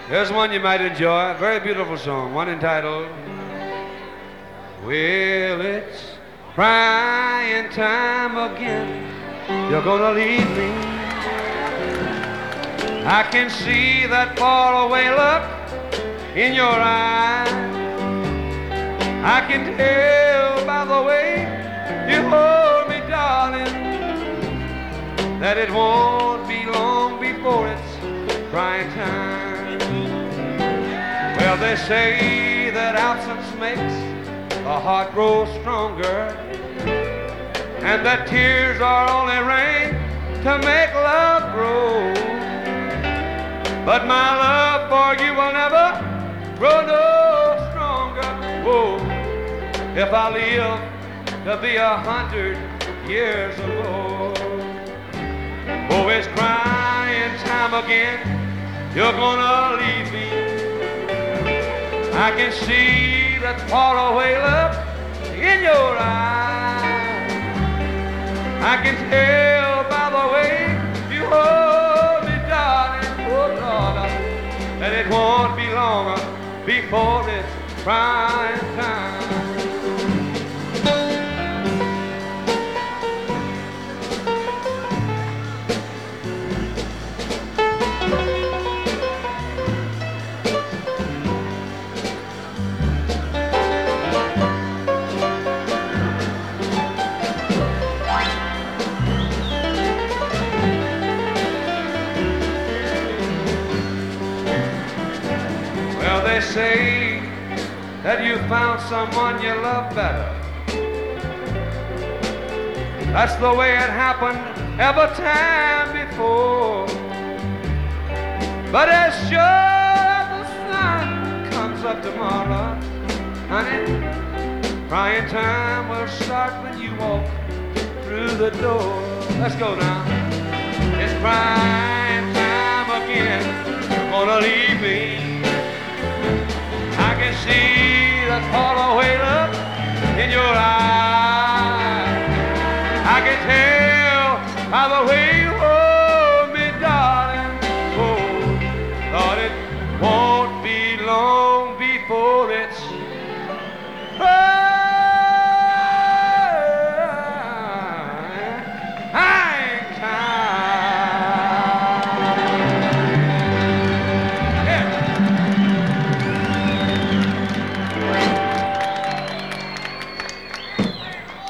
Here's one you might enjoy. Very beautiful song. One entitled, Well, it's crying time again. You're gonna leave me. I can see that faraway look in your eyes. I can tell by the way you hold me, darling, that it won't be long before it's crying time. Well, they say that absence makes the heart grow stronger, and that tears are only rain to make love grow. But my love for you will never grow no stronger. Whoa, if I live to be 100 years ago. Oh, it's crying time again. You're gonna leave me. I can see that faraway look in your eyes. I can tell by the way you hold me, darling, oh Lord, that it won't be long before it's crying time. They say that you found someone you love better. That's the way it happened every time before. But as sure as the sun comes up tomorrow, honey, crying time will start when you walk through the door. Let's go now. It's crying time again. You're gonna leave me. I can see that faraway look in your eyes. I can tell by the way you